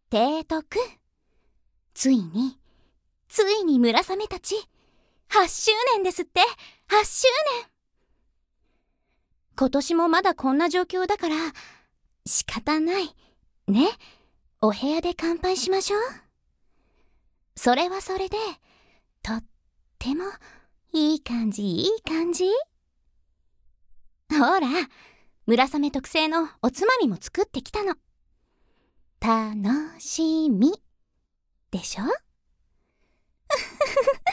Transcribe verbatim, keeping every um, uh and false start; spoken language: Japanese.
提督、ついについに村雨たちはっしゅうねんですって。はっしゅうねん。今年もまだこんな状況だから仕方ないね。お部屋で乾杯しましょう。それはそれでとってもいい感じいい感じ。ほら、村雨特製のおつまみも作ってきたの。楽しみでしょ